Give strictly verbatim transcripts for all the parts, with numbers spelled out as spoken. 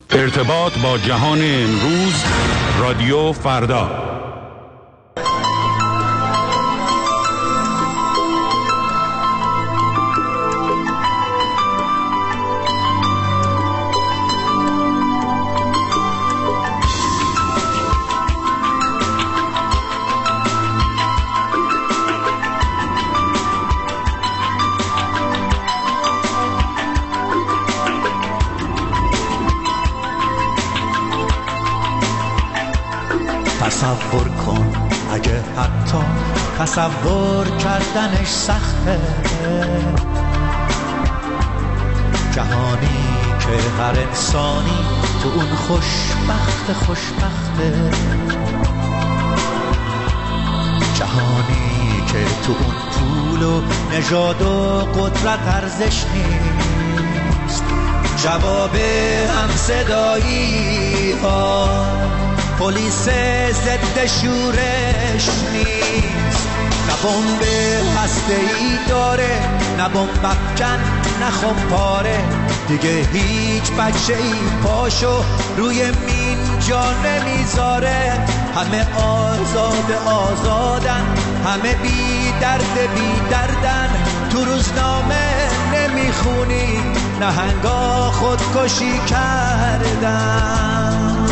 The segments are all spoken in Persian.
ارتباط با جهان امروز، رادیو فردا. تصور کن اگه حتی تصور کردنش سخته، جهانی که هر انسانی تو اون خوشبخت خوشبخته، جهانی که تو اون پول و نژاد و قدرت ارزش نیست، جواب همصدایی ها پلیس ضد شورش نیست، نه بمب هسته‌ای داره، نه بمب افکن، نه خمپاره، دیگه هیچ بچه‌ای پاشو روی مین جا نمیذاره، همه آزاد آزادن، همه بی درد بی دردن، تو روزنامه نمیخونی نهنگا خودکشی کردن.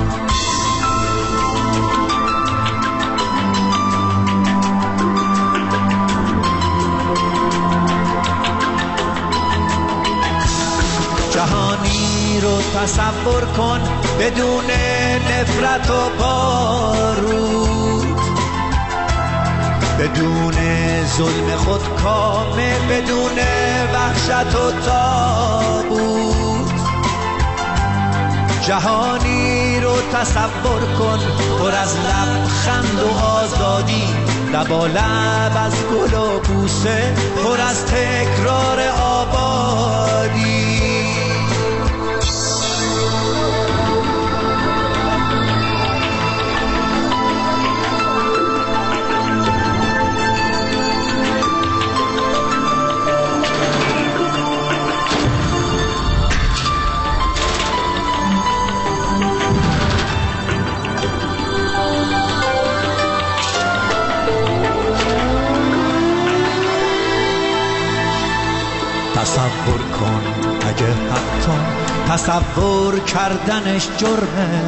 جهانی رو تصور کن بدون نفرت و بارود، بدون ظلم خودکامه، بدون وحشت و تابوت، جهانی رو تصور کن پر از لبخند و آزادی، لبالب از گل و بوسه، پر از تکرار آبادی. تصور کن اگه حتی تصور کردنش جرمه،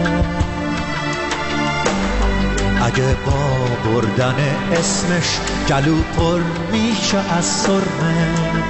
اگه با بردن اسمش گلو پر میشه از سرمه،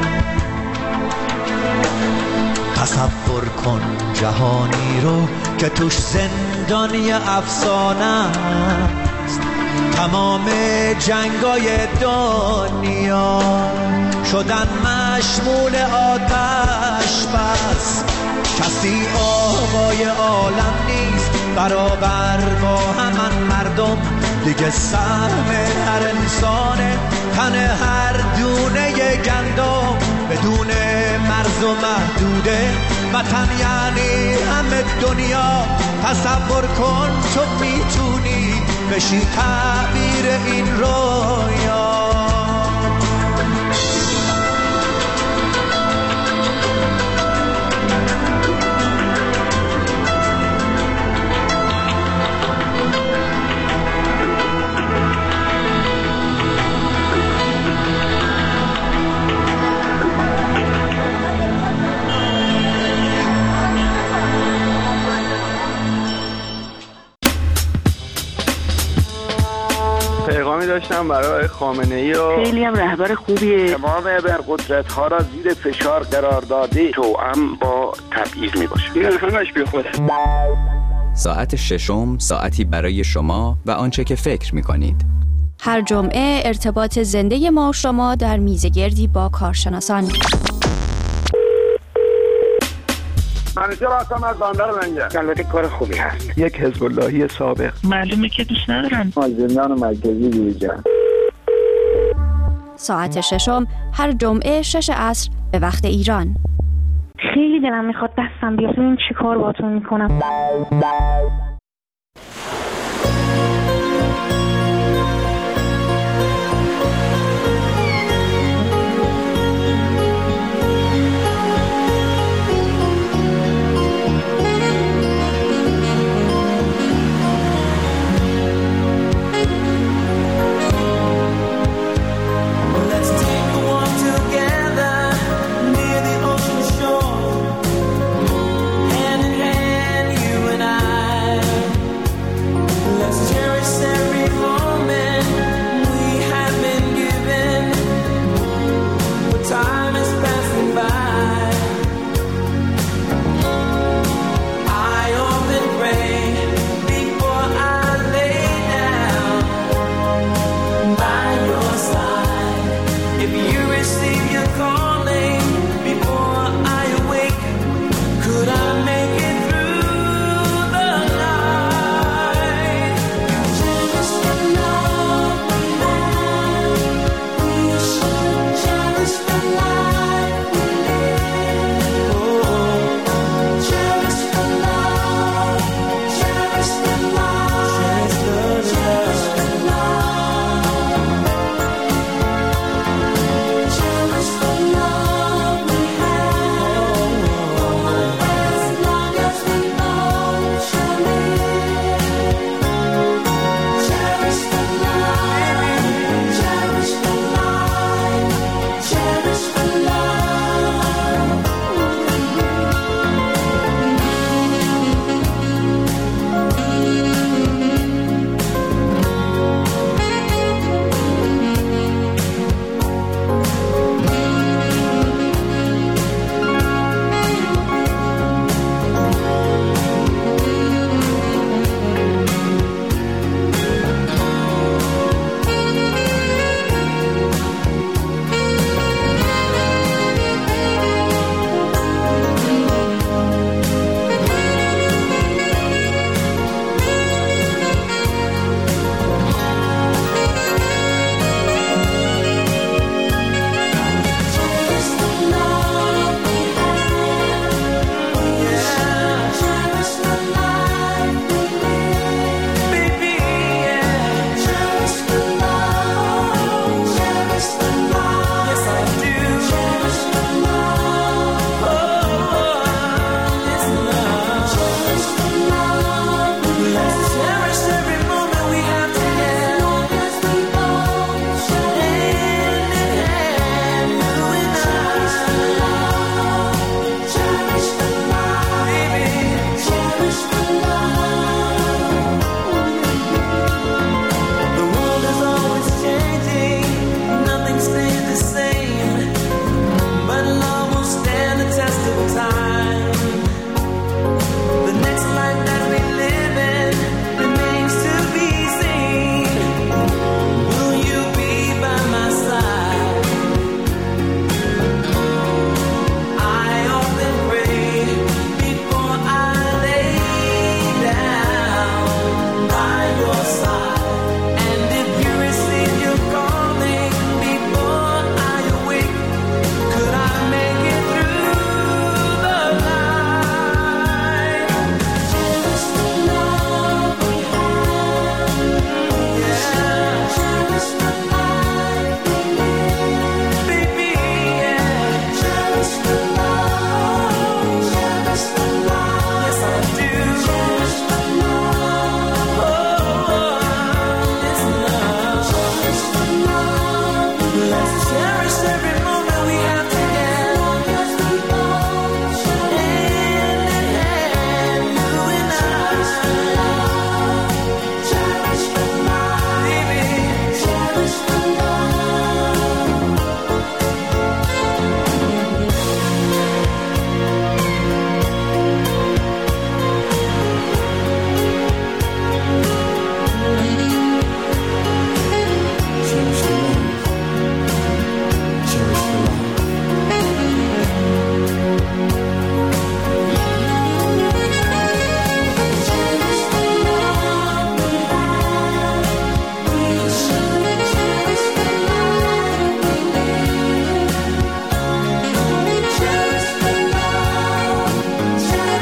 تصور کن جهانی رو که توش زندانی افسانه است، تمام جنگای دنیا شدن مشمول آتش بس، کسی آقای عالم نیست برابر با همان مردم، دیگه سهم هر انسانه تن هر دونه گندم، بدون مرز و محدوده وطن یعنی همه دنیا. تصور کن تو میتونی بشی تعبیر این رویا. پیغامی داشتم برای خامنه‌ای و خیلی هم رهبر خوبیه، تمام ابرقدرت ها را زیر فشار قرار داده، توأم با تبعیض میباشه. این همش بی خوده. ساعت ششم، ساعتی برای شما و آنچه که فکر میکنید. هر جمعه ارتباط زنده ما و شما در میزگردی با کارشناسان. منیجر هستم از بندر منجر. البته کار خوبی هست. یک حزب اللهی سابق. معلومه که دوست ندارن. زندان مرکزی دیجان. ساعت ششم هر جمعه شش عصر به وقت ایران. خیلی دلم میخواد دستم بیاد ببین چی کار باهاتون میکنم.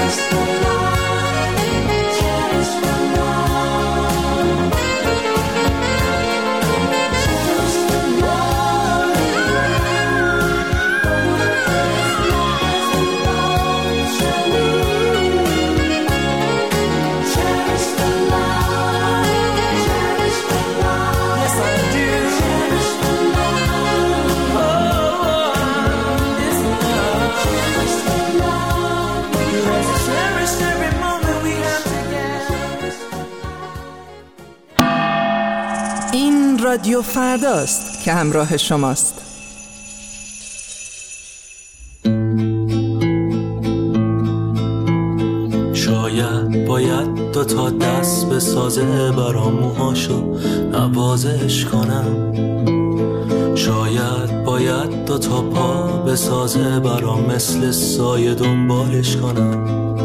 رادیو فرداست که همراه شماست. شاید باید دو تا دست به سازه برام موهاشو نوازش کنم. شاید باید دو تا پا به سازه برام مثل سایه دنبالش کنم.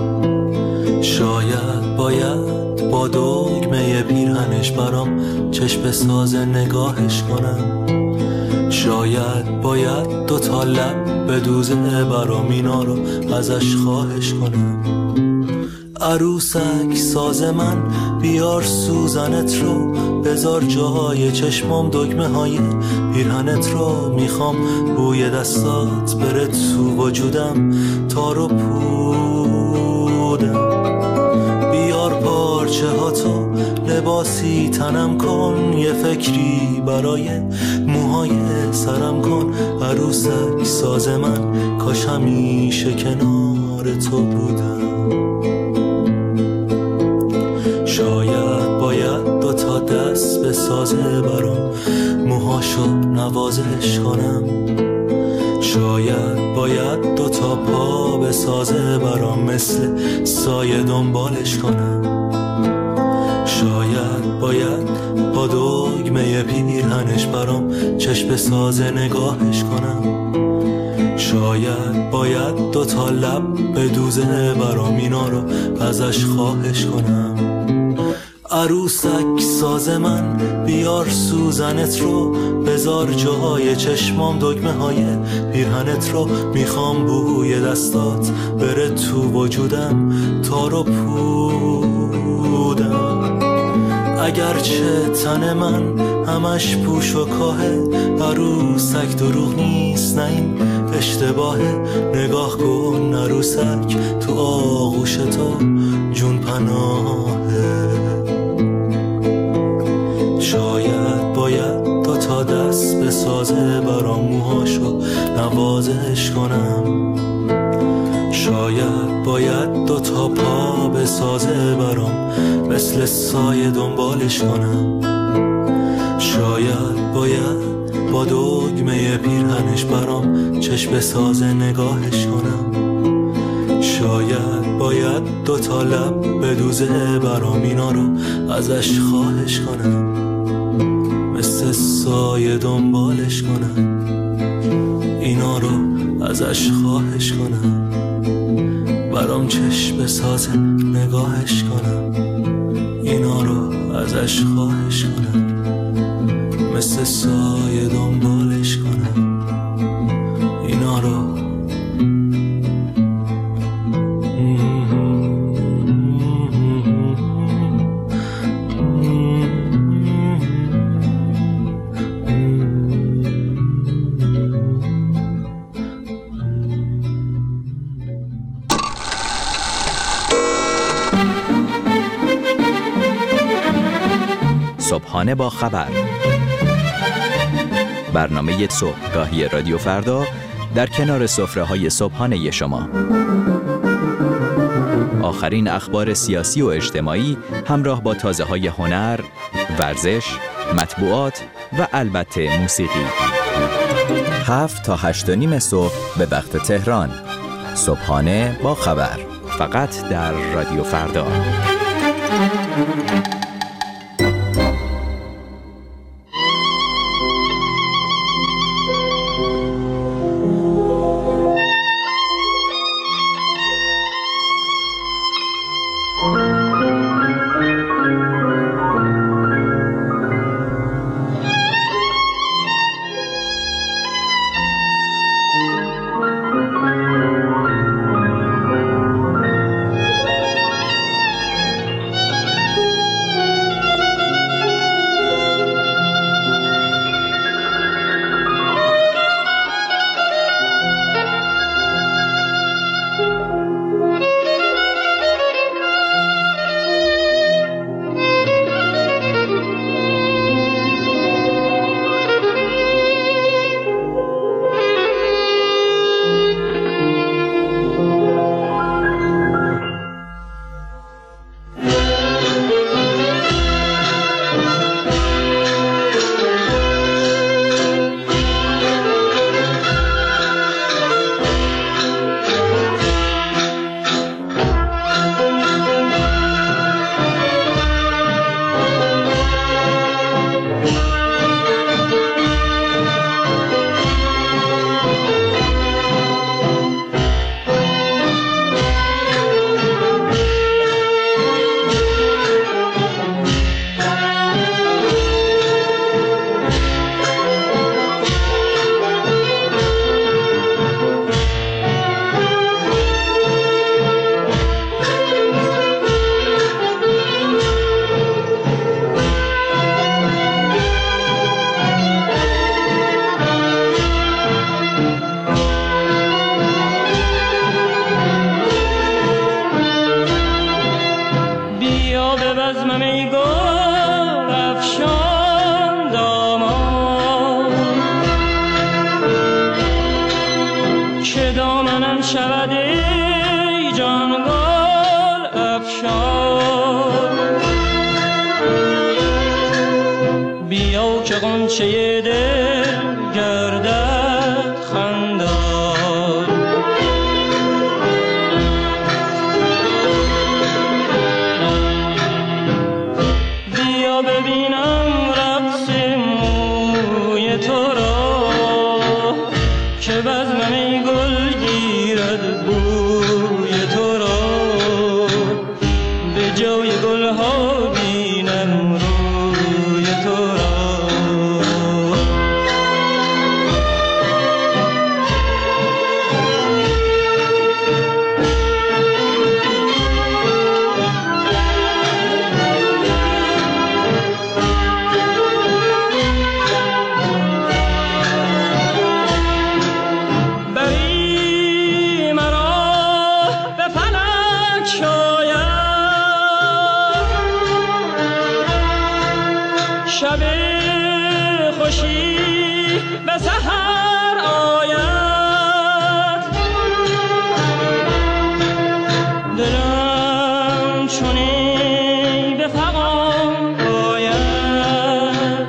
شاید باید با دگمه پیرهنش برام چشم ساز نگاهش کنم. شاید باید دو تا لب به دوزه برام اینا رو ازش خواهش کنم. عروسک ساز من بیار سوزنت رو، بذار جاهای چشمام دگمه های پیرهنت رو. میخوام بوی دستات بره تو وجودم تا رو پودم. بیار پارچه ها تو لباسی تنم کن، یه فکری برای موهای سرم کن. عروسک ساز من کاش همیشه کنار تو بودم. شاید باید دو تا دست به سازه برام موهاشو نوازش کنم. شاید باید دو تا پا به سازه برام مثل سایه دنبالش کنم. شاید باید با دگمه پیرهنش برام چشم سازه نگاهش کنم. شاید باید دو تا لب به دوزه برام اینا رو ازش خواهش کنم. عروسک ساز من بیار سوزنت رو، بذار جاهای چشمام دگمه های پیرهنت رو. میخوام بوی دستات بره تو وجودم تا رو پودم. اگرچه تن من همش پوش و کاهه، عروسک دروغ نیست نه این اشتباهه. نگاه کن عروسک تو آغوش تو جون پناهه. شاید باید دو تا دست به سازه برام موهاشو نوازش کنم. شاید باید دو تا پا به سازه برام مثل سایه دنبالش کنم. شاید باید با دگمه پیرهنش برام چشم سازه نگاهش کنم. شاید باید دو تا لب به دوزه برام اینا رو ازش خواهش کنم. مثل سایه دنبالش کنم. اینا رو ازش خواهش کنم. برام چشم سازه نگاهش کنم. اینا رو ازش خواهش کنم. مثل سایه دنبالش کنم. اینا رو صبحانه با خبر، برنامه صبحگاهی رادیو فردا در کنار سفره‌های صبحانه شما. آخرین اخبار سیاسی و اجتماعی همراه با تازه‌های هنر، ورزش، مطبوعات و البته موسیقی. هفت تا هشت و نیم صبح به وقت تهران. صبحانه با خبر، فقط در رادیو فردا. غنچه دل گردد خندان. بیا ببینم رقص موی تو را که بزم می گل گیرد بوی تو را. به جای گل ها بینم روی تو را. شب خوشی به سحر آید. دلم چونی به فغان آید.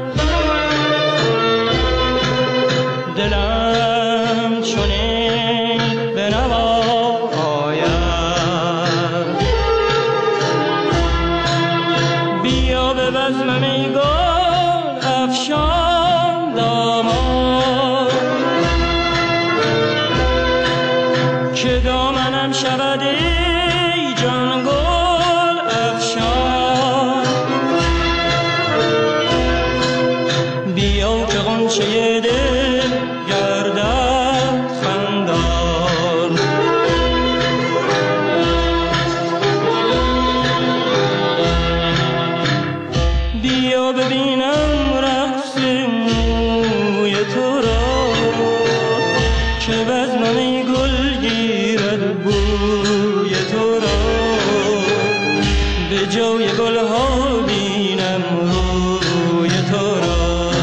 دلم چونی به نوا آید. بیا به بزم می گل افشان دامان که دامنم شود ای جان گل افشان. بیا که غنچه دل گردد خندان. بیا ببینم رقص موی تو را که بزم می گل گیرد بوی تو را. به جای گل ها بینم روی تو را.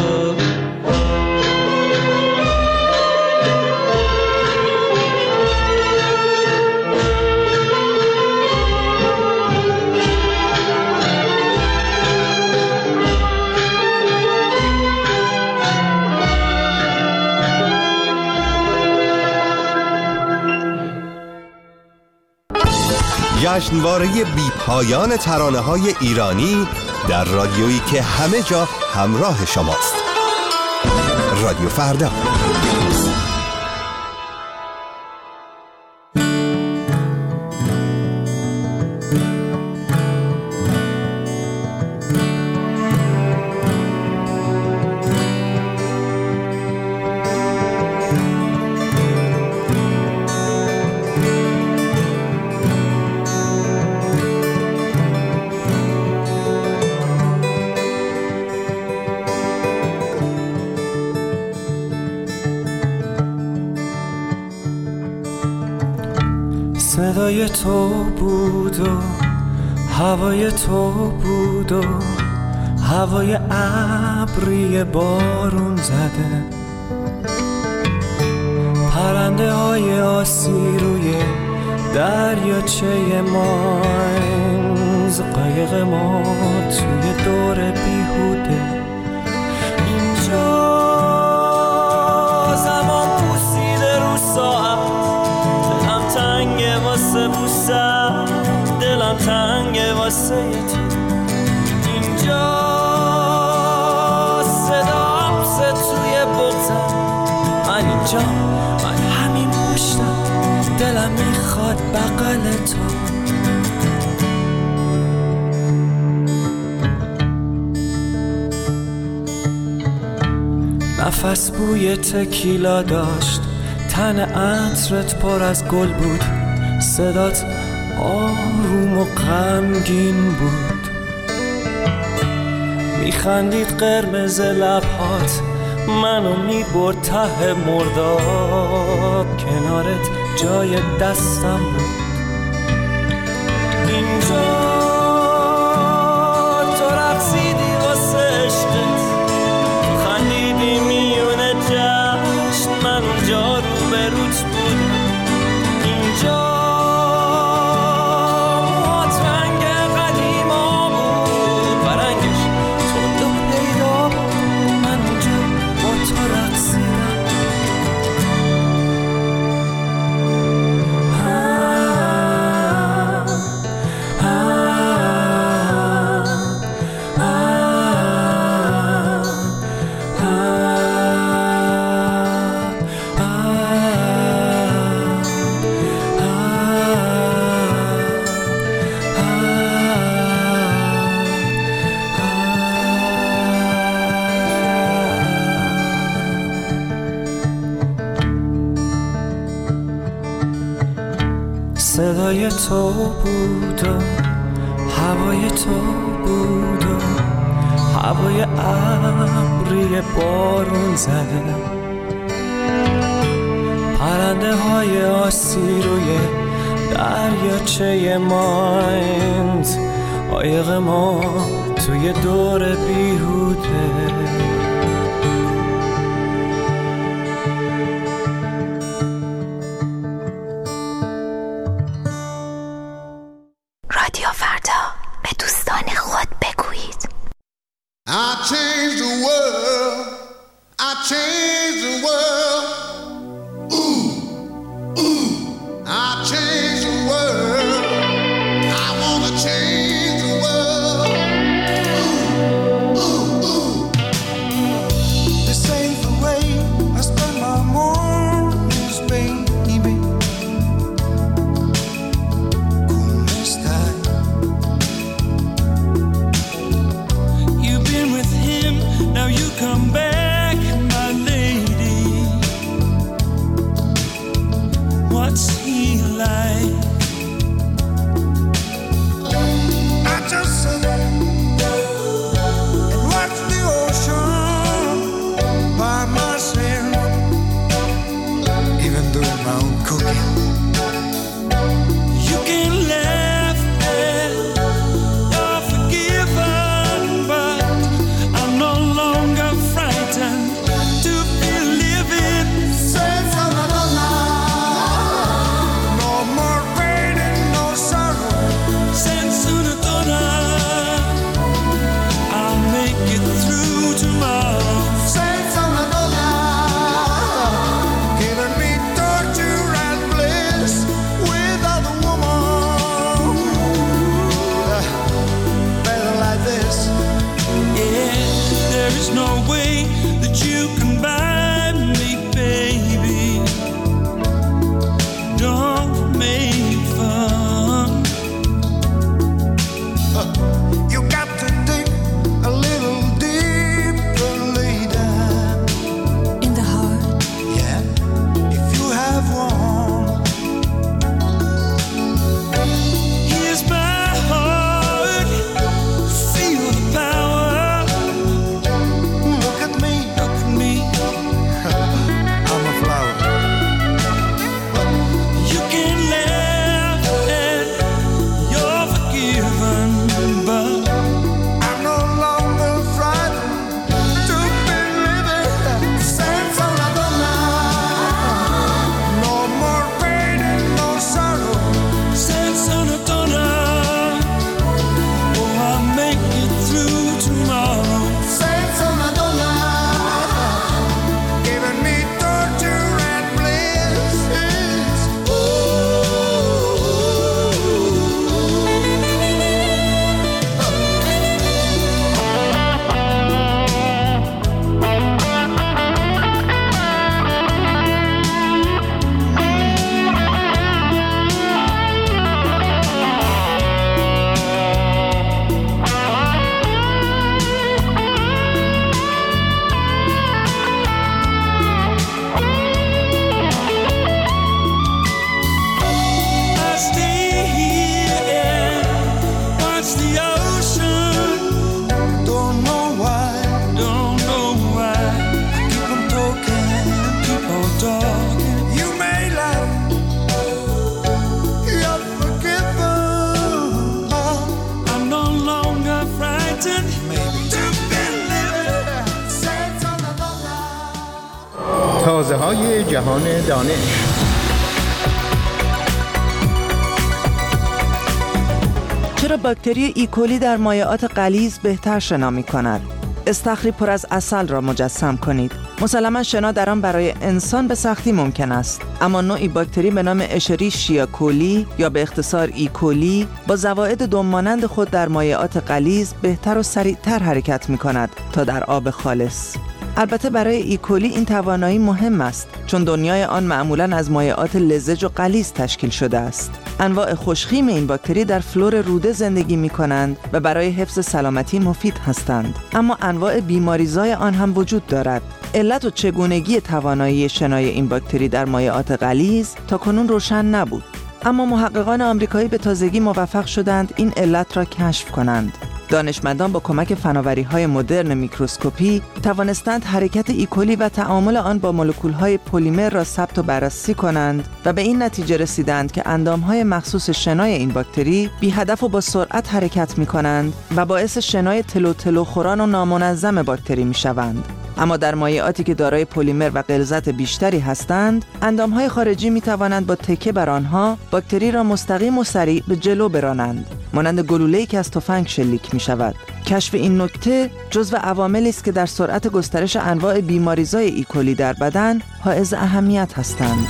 جشنواره بی پایان ترانه‌های ایرانی در رادیویی که همه جا همراه شماست. رادیو فردا. صدای تو بود و هوای تو بود و هوای ابری بارون زده. پرنده های آسی روی دریاچه ماینز، قایق ما توی دور بیهوده. اینجا زمان پوسیده رو ساعت، دلم تنگه واسه بوسم، دلم تنگه واسه تو. اینجا صدا بسه توی بغزم، من اینجا، من همین پشتم، دلم میخواد بغل تو. نفس بوی تکیلا داشت، تن عطرت پر از گل بود، صدات آروم و غمگین بود. میخندید قرمز لبهات، منو میبرد ته مرداب، کنارت جای دستم بود. اینجا تو رقصیدی واسه عشقت، خندیدی میونه جشن، من اونجا رو به روت بودم. اینجا موهات رنگ قدیما بود و رنگش تند و پیدا بود، من اونجا صدای تو بود و هوای تو بود و هوای ابری بارون زده، پرنده های آسی روی دریاچه مایند، قایق ما توی دور بیهوده. رادیو فردا، به دوستان خود بگویید. I changed the world, I changed the world, ooh, ooh, I changed the world, I wanna change the world, ooh, ooh, ooh. This ain't the way I spend my mornings, baby. ¿Cómo estás? You've been with him, now you come back, my lady. What's he like? I just sit and watch the ocean by myself, even doing my own cooking. You can laugh and you're forgiven, but I'm no longer frightened to be living. Senza Madonna, no more pain and no sorrow. Senza Madonna, I'll make it through tomorrow. Senza Madonna, giving me torture and bliss without a woman. Better like this. Yeah, there is no way that you can buy me, baby. Don't make fun. You got to dig a little deeper later. In the heart? Yeah, if you have one. Here's my heart, feel the power. Look at me, look at me. I'm a flower. You can laugh and you're forgiven, but I'm no longer frightened to be living. Senza Madonna, no more pain and no sorrow. Senza Madonna, oh, I'll make it through tomorrow. Senza Madonna, giving me torture and bliss. Ooh. I stay here and watch the ocean. Don't know why, don't know why. I keep on talking, keep on talking. You may laugh, you're forgiven. I'm no longer frightened to be living. Senza Madonna. تازه های جهان دانش. چرا باکتری ایکولی در مایعات غلیظ بهتر شنا می‌کند؟ استخری پر از عسل را مجسم کنید. مسلماً شنا در آن برای انسان به سختی ممکن است، اما نوعی باکتری به نام اشریشیا کولی یا به اختصار ایکولی با زوائد دم‌مانند خود در مایعات غلیظ بهتر و سریعتر حرکت می‌کند تا در آب خالص. البته برای ایکولی این توانایی مهم است، چون دنیای آن معمولاً از مایعات لزج و غلیظ تشکیل شده است. انواع خوشخیم این باکتری در فلور روده زندگی می کنند و برای حفظ سلامتی مفید هستند، اما انواع بیماریزای آن هم وجود دارد. علت و چگونگی توانایی شنای این باکتری در مایعات غلیظ تا کنون روشن نبود. اما محققان آمریکایی به تازگی موفق شدند این علت را کشف کنند. دانشمندان با کمک فناوری‌های مدرن میکروسکوپی توانستند حرکت ایکولی و تعامل آن با مولکول‌های پلیمر را ثبت و بررسی کنند و به این نتیجه رسیدند که اندام‌های مخصوص شنای این باکتری بی هدف و با سرعت حرکت می‌کنند و باعث شنای تلو تلو خوران و نامنظم باکتری می‌شوند. اما در مایعاتی که دارای پلیمر و غلظت بیشتری هستند، اندام‌های خارجی می‌توانند با تکه بر آنها باکتری را مستقیم و سریع به جلو برانند، مانند گلوله‌ای که از تفنگ شلیک می‌شود. کشف این نکته جزو عواملی است که در سرعت گسترش انواع بیماریزای ایکولی در بدن حائز اهمیت هستند.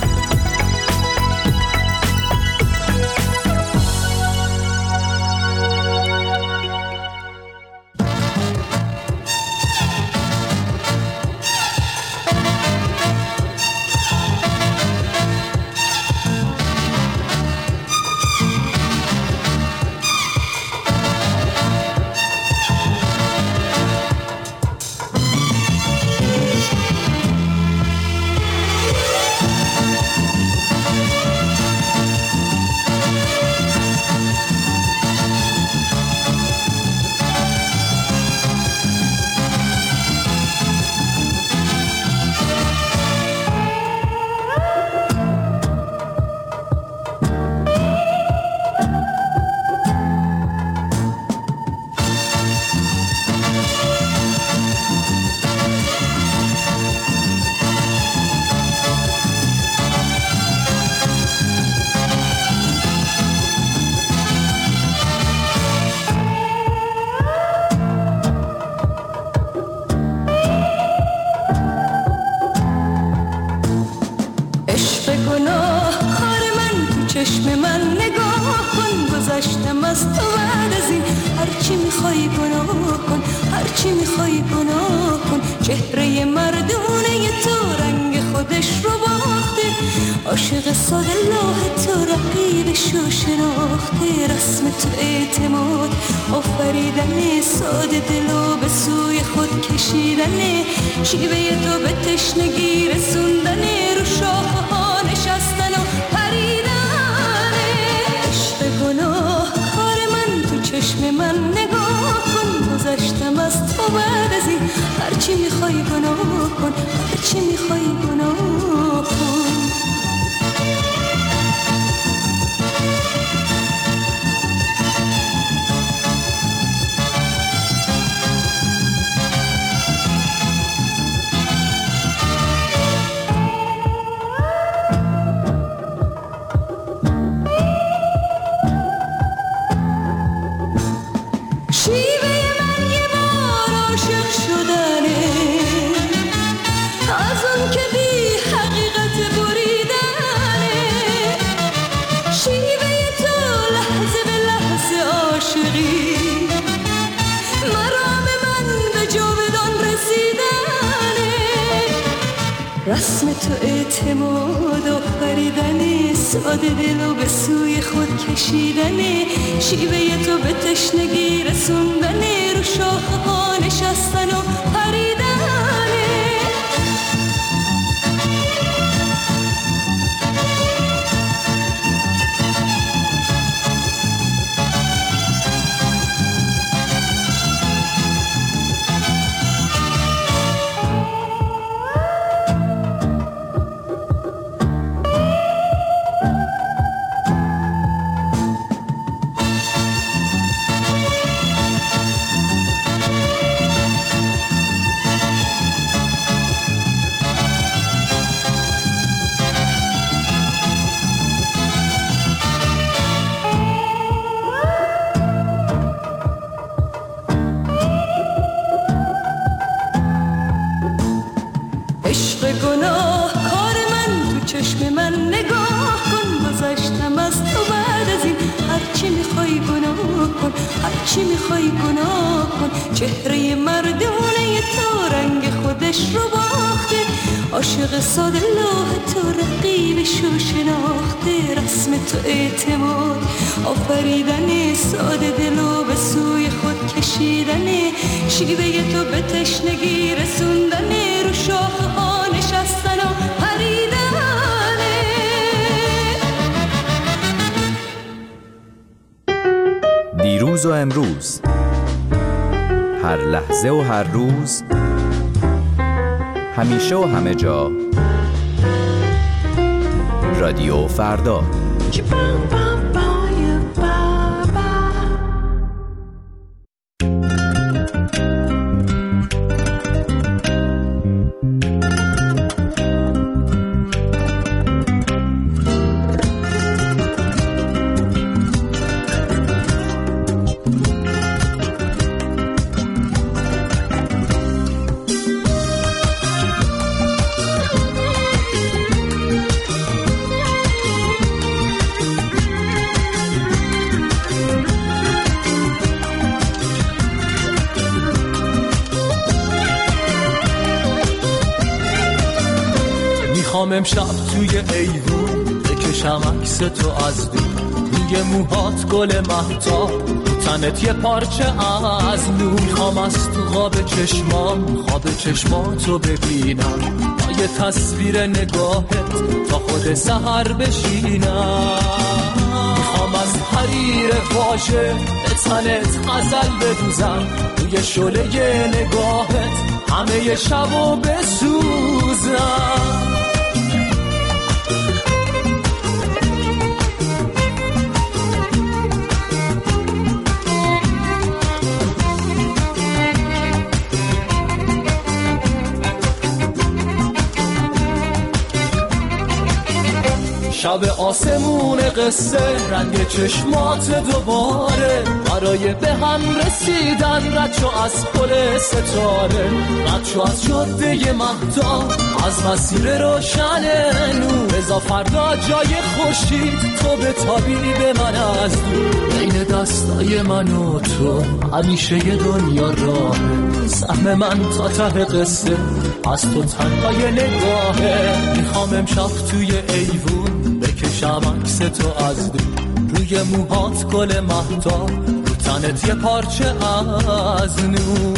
چهره مردونه تو رنگ خودش رو باخته، عاشق ساده لاه تو رقیبش رو شناخته. رسم تو اعتماد آفریدن ساده دلو به سوی خود کشیدنه، شیوه تو به تشنگی رسوندنه، رو شاخه ها نشستن و پریدنه. عشق گناه کار من تو چشم من نگاه کن، گذشتم از تو بعد از این هرچی میخوای گناه کن، هرچی میخوای گناه کن. رسم تو اعتماد آفریدنه، ساده دلو به سوی خود کشیدنه، شیوه تو به تشنگی رسوندنه، رو شاخه ها نشستن و پریدنه. هرچی میخوای گناه کن، چهره مردونه تو رنگ خودش رو باخته، عاشق ساده لوح تو رقیبش رو شناخته. رسم تو اعتماد آفریدنه، ساده دلو به سوی خود کشیدنه، شیوه تو به تشنگی رسوندنه، رو شاخه ها نشستن و پریدنه. دیروز و امروز، هر لحظه و هر روز، همیشه و همه جا، رادیو فردا. میخوام امشب توی ایوون بکشم عکس تو از دور، روی موهات گل مهتاب، تنت یه پارچه از نور. میخوام از تو خواب چشمام خواب چشماتو ببینم، با یه تصویر نگاهت تا خود سحر بشینم. میخوام از حریر واژه به تنت غزل بدوزم، روی شعله نگاهت همه شبو بسوزم. شب آسمون قصه، رنگ چشمات دوباره، برای به هم رسیدن رد شو از پل ستاره، رد شو از جاده مهتاب، از مسیر روشن نور. بذار فردا جای خورشید تو بتابی به من از دور، بین دستای من و تو همیشه یه دنیا راهه. سهم من تا ته قصه از تو تنهای نگاهه. میخوام امشب توی ایوون بکشم عکس تو از دور، روی موهات گل مهتاب، رو تنت یه پارچه از نور.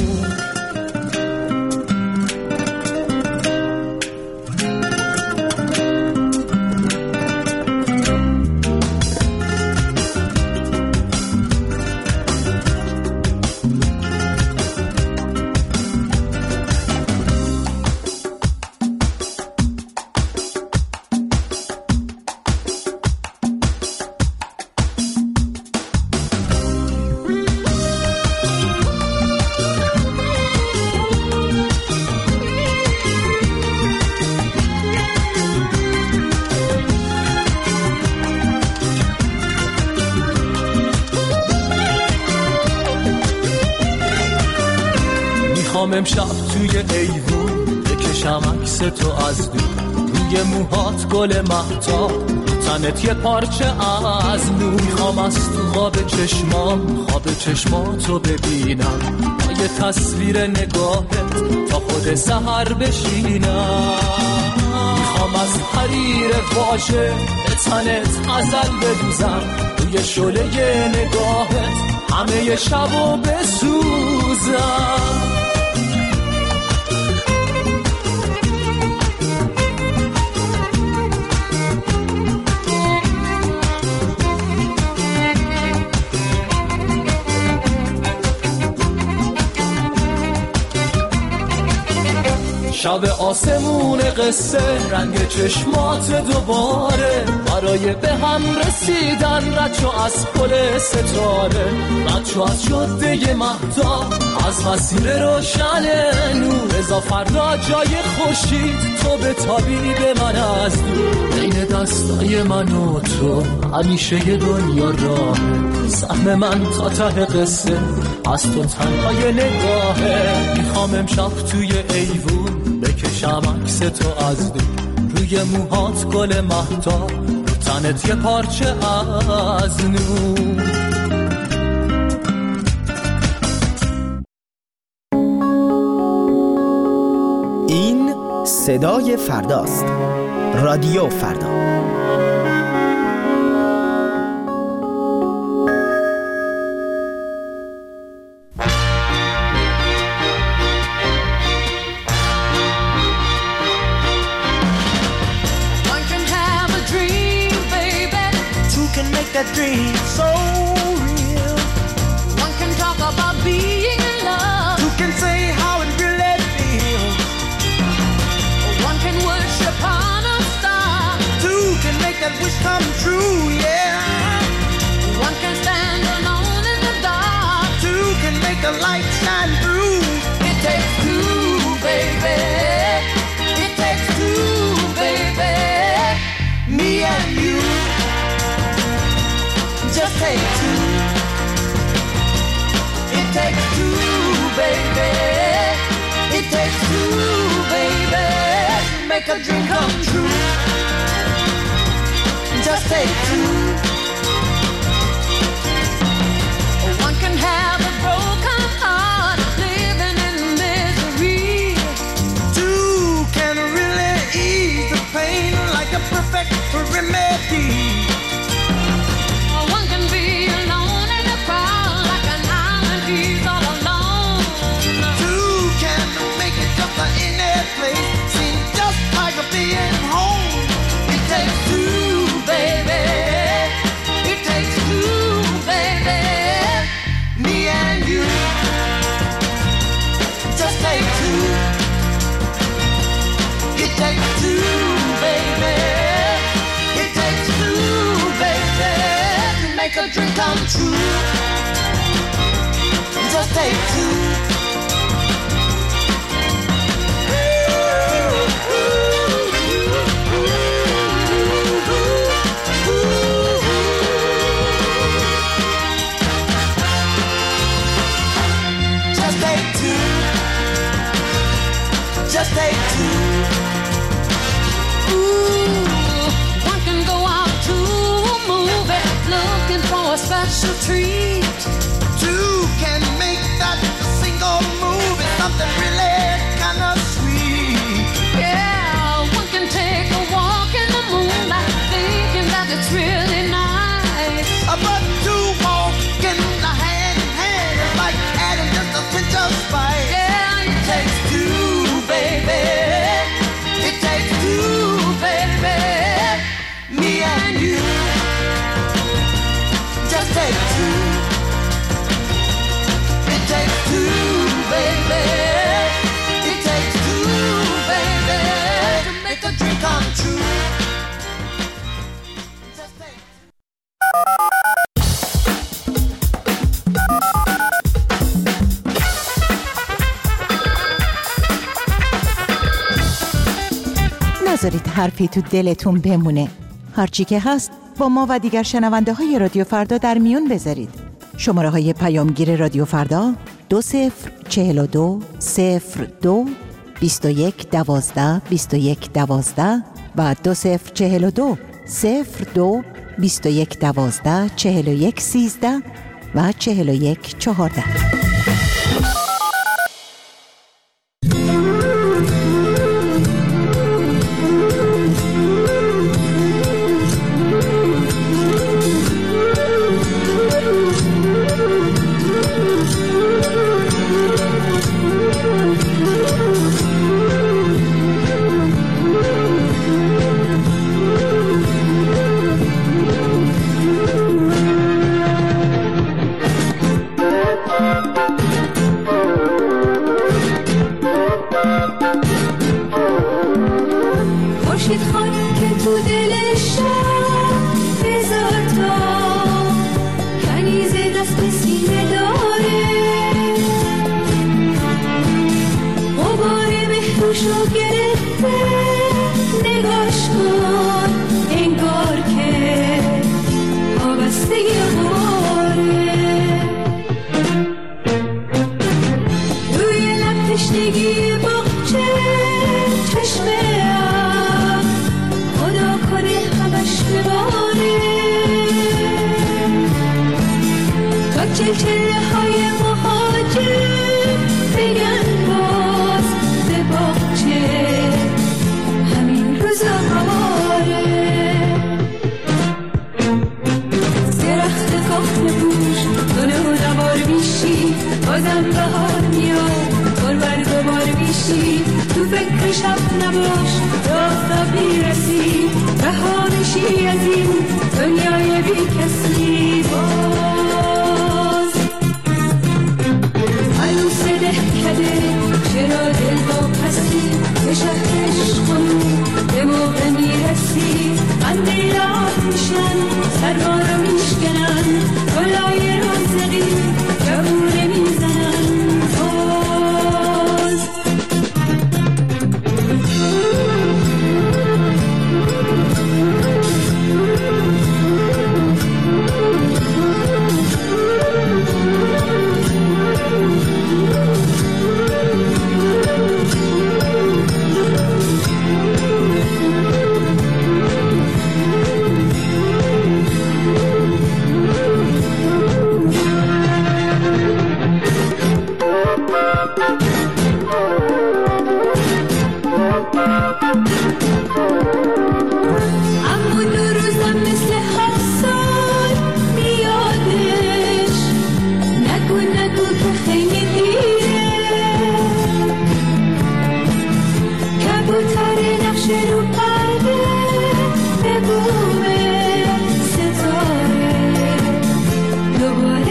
امشب توی ایوون بکشم عکس تو از دور، روی موهات گل مهتاب، تنت یه پارچه از نور. میخوام از تو خواب چشمام خواب چشماتو ببینم، با یه تصویر نگاهت تا خود سحر بشینم. میخوام از حریر واژه به تنت غزل بدوزم، روی شعله نگاهت همه شبو بسوزم. شب آسمون قصه، رنگ چشمات دوباره، برای به هم رسیدن رد شو از پل ستاره، رد شو از جاده مهتاب، از مسیر روشن نور. بذار فردا جای خورشید تو بتابی به من از دور، بین دستای من و تو همیشه یه دنیا راهه. سهم من تا ته قصه از تو تنهای نگاهه. میخوام امشب توی ایوون بکشم عکس تو از دور، روی موهات گل مهتاب، رو تنت یه پارچه از نور. این صدای فرداست. رادیو فردا. That dream so real. make a dream come true. Just take two. One can have a broken heart, living in misery. Two can really ease the pain like a perfect remedy. One can be alone in a crowd like an island, he's all alone. Two can make it just in that place, seem just like a being home. It takes two, baby. It takes two, baby. Me and you. Just take two. It takes two, baby. It takes two, baby, to make a dream come true. Just take two. Just take two. Just take two. Ooh, one can go out to a movie looking for a special treat. Two can make that single movie something really kind of sweet. Yeah, one can take a walk in the moonlight thinking that it's really nice. But two walking hand in hand is like adding just a pinch of spice. Yeah, it takes two, baby. It takes two, baby. Me and you. Just take two. It takes two, baby. It takes two, baby, to make a dream come true. Just take نذارید حرفی تو دلتون بمونه. هرچی که هست با ما و دیگر شنونده های رادیو فردا در میون بذارید. شماره های پیامگیر رادیو فردا دو صفر چهل و دو صفر دو بیست و یک دوازده بیست و یک دوازده و دو صفر چهل و دو صفر دو بیست و یک دوازده چهل و یک سیزده و چهل و یک چهارده.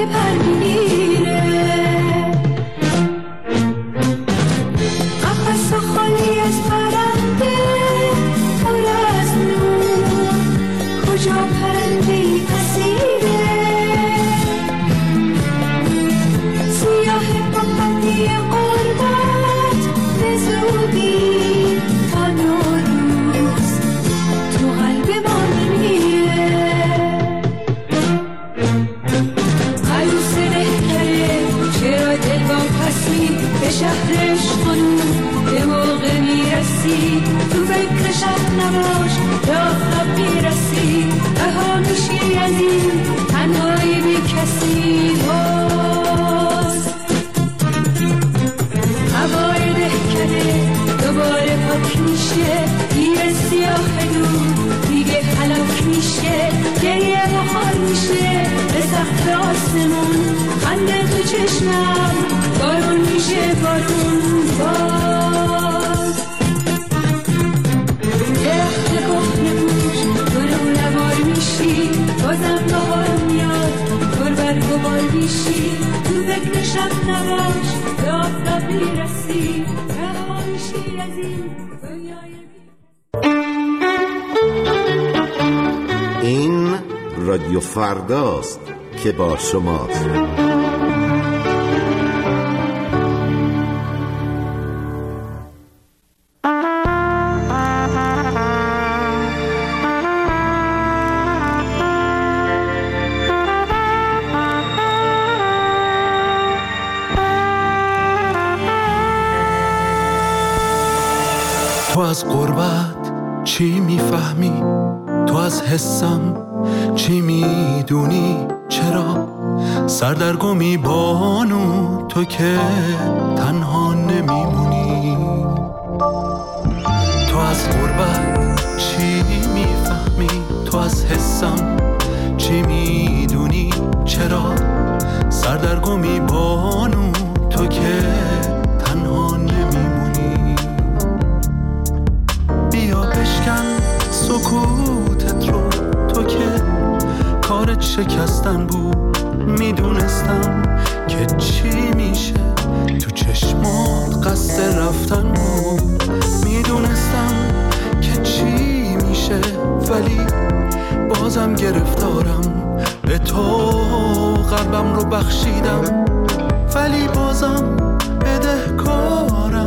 پر میگیره، قفس خالی از پرنده پر از نور، کجا پرنده‌ای اسیره، سیاه پاپتی قربت به زودی تا نوروز تو قلب ما میمیره. عروس دهکده چرا دل با پسی به شهرش خانوم به موقع میرسی، تو فکر شب نباش به آفتاب میرسی، رها میشی از این تنهایی بی کسی. باز هوای دهکده دوباره پاک میشه، گیر سیاه دور دیگه هلاک میشه، گریه بخار میشه به سقف آسمون، خنده تو چشمم بارون میشه بارون. باز درخت کهنه پوش تو رو نوار میشی، بازم بهار میاد پر برگ و بار میشی، تو فکر شب نباش به آفتاب میرسی، رها میشی از این دنیای این رادیو فرداست که با شماست. تو از غربت چی میفهمی؟ تو از حسم چی میدونی؟ چرا سردرگمی بانو تو که تنها نمیمونی؟ تو از غربت چی میفهمی؟ تو از حسم چی میدونی؟ چرا سردرگمی بانو تو که تنها نمیمونی؟ بیا بشکن سکوتت رو، تو که کارت شکستن بود، میدونستم که چی میشه، تو چشمات قصد رفتن بود، میدونستم که چی میشه، ولی بازم گرفتارم به تو، قلبم رو بخشیدم ولی بازم بدهکارم.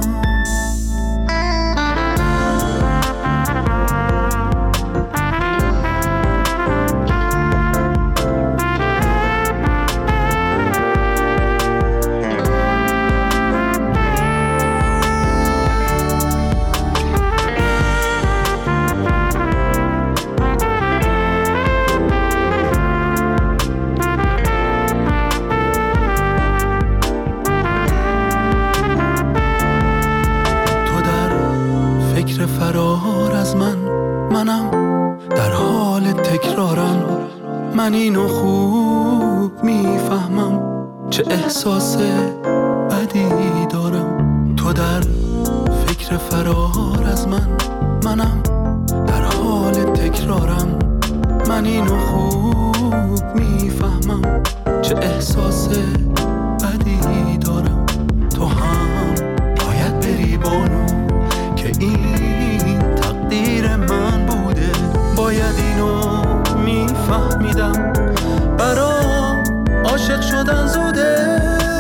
فرار از من، منم در حال تکرارم، من اینو خوب میفهمم چه احساس بدی دارم. تو در فکر فرار از من، منم در حال تکرارم، من اینو خوب میفهمم چه احساس بدی دارم. تو هم باید بری بانو که این تقدیر من بوده، باید اینو میفهمیدم، برام عاشق شدن زوده.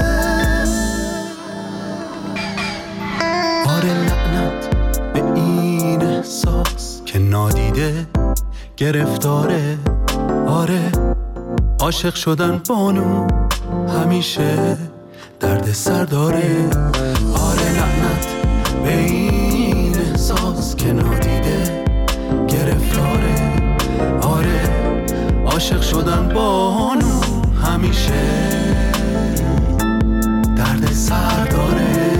آره لعنت به این احساس که نادیده گرفتاره، آره عاشق شدن بانو همیشه درد سر داره. آره لعنت به این احساس که نادیده گرفتاره، آره عاشق شدن بانو همیشه درد سر داره.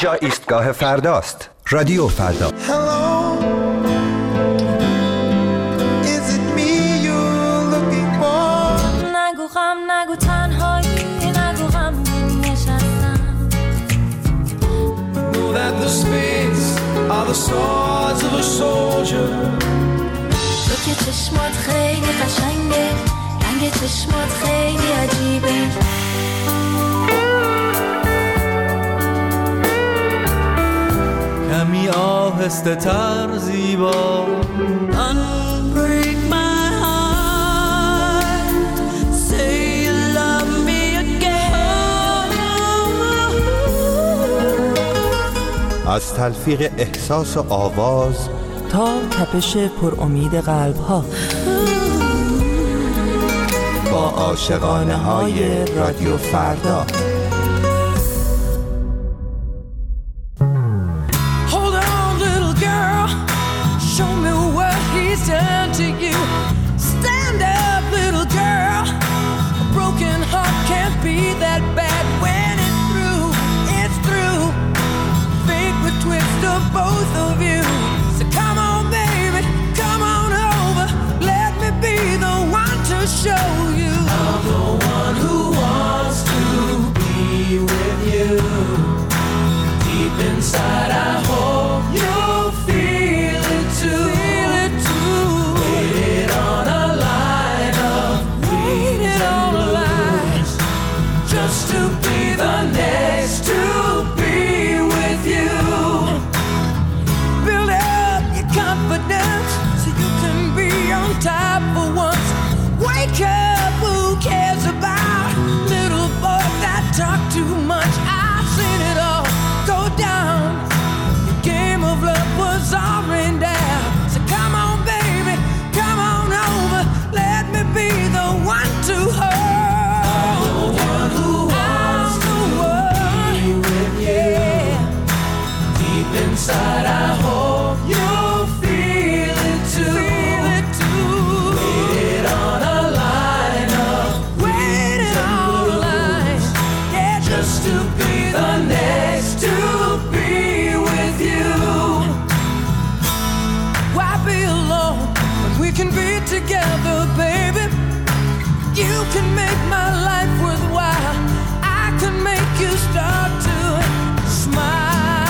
اینجا ایستگاه فرداست. رادیو فردا. نگو غم نگو تنهایی نگو غم نشستم. Know that the spades are the swords of a soldier. تو که چشمات خیلی قشنگه، رنگ چشمات خیلی عجیبه. کمی آهسته تر زیبا. Unbreak my heart, say you love me again. از تلفیق احساس و آواز تا تپش پر امید قلب ها، با عاشقانه های رادیو فردا. Turn to you. Stand up, little girl. A broken heart can't be that bad when it's through. It's through. Fate would twist of both of you. So come on, baby, come on over. Let me be the one to show you. I'm the one who wants to be with you. Deep inside, I hope you'll feel it too. Just to be the next to be with you. Build up your confidence so you can be on top for once. Wake up, who cares about little boys that talk too much? I've seen it all go down. The game of love was all rained down. So come on, baby, come on over. Let me be the one to hold. Inside, I hope you'll feel it too. Feel it too. Waited on a line of Waited on a line. Yeah, just to be the next to be with you. Why be alone when we can be together, baby? You can make my life worthwhile. I can make you start to smile.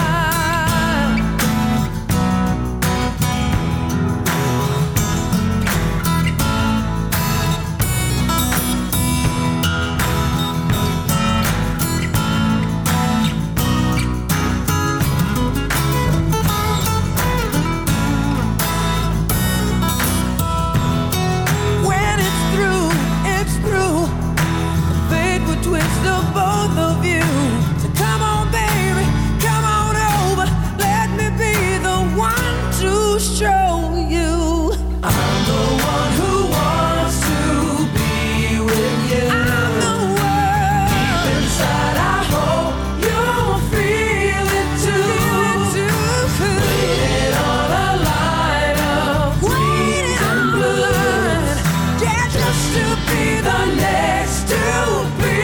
Twist of both of you. So come on, baby, come on over. Let me be the one to show you. I'm the one who wants to be with you. I'm the one. Deep inside, I hope you'll feel it too. Feel it too. Waited on a line of Waiting on the line. Yeah, just to be the next to be.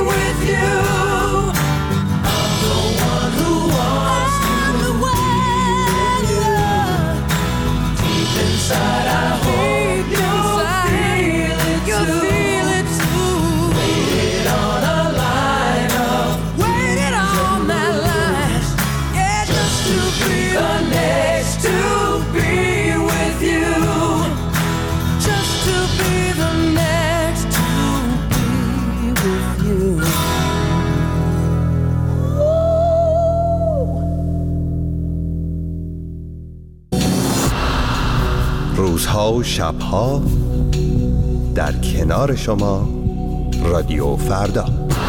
Inside, I hope you'll feel it too. Feel it too. Waited on a line of Waited on that line. Yeah, just to be the next to be with you. Just to be the next to be with you. روزها و شبها در کنار شما رادیو فردا.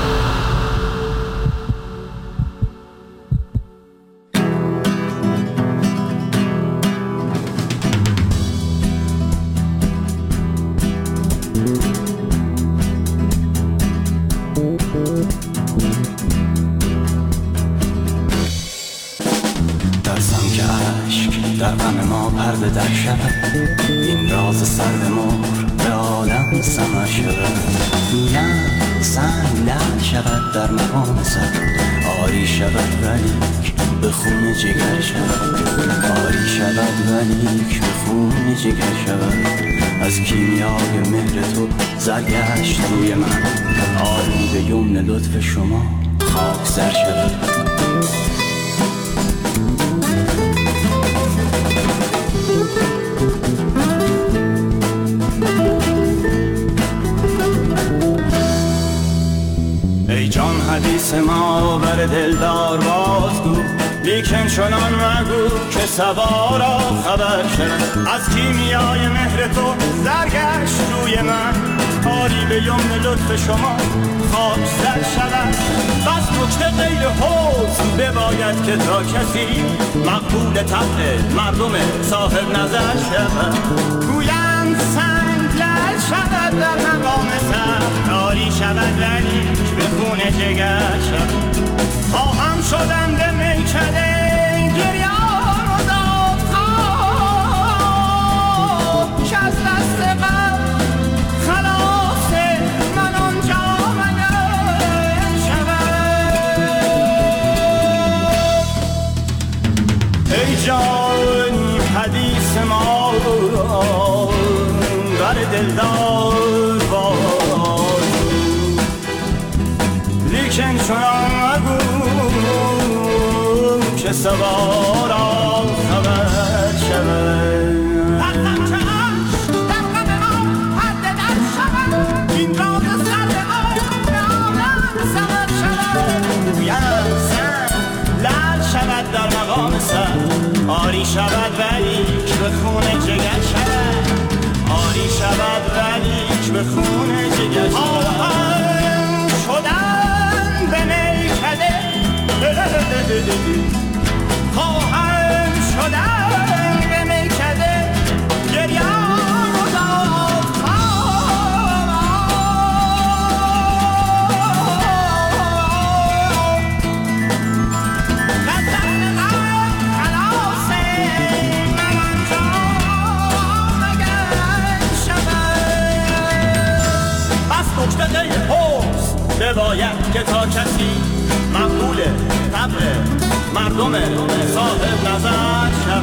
ترسم که عشق در غم ما پرده در شود، این راز سر به مهر به عالم سمر شود. گویم سنگ لعل شود در مقام سر، آری شود ولی به خون جگر شود، آری شود ولیک به خون جگر شود. از کیمیای مهر تو زرگشت روی من، آری به یمن لطف شما خاک سر شود. ای جان حدیث ما بر دلدار بازگو، لیکن چنان مگو که سوارا خبر شد. از کیمیای مهر تو زرگشت روی من، آری به یمن لطف شما خاک سر شود. بس نکته غیر حسن بباید که تا کسی مقبول طبع مردم صاحب نظر شود. گویند سنگ لعل شود در مقام سر، آری شود ولی به خون جگر شود. خواهم شدم به میکده گریان و دادخواه، که از دست غم خلاص من آنجا مگر شود. ای جان حدیث ما بر دلدار باز، لیکن چنان مگو که سوارا خبر شود. وقتم که عشق در غم ما پرده در شود، این راز سر ما به عالم سمر شود. گویم سر لعل شود در مقام سر، آری شود ولیک به خون جگر شود. آری شود ولیک به خون جگر شود. شدن به میکده خواهم شدن به میکده گریان و دادخواه. قدم غم خلاص من آنجا مگر شود. بس نکته غیر حسن بباید که تا کسی مقبول طبع مردم صاحب نظر شود.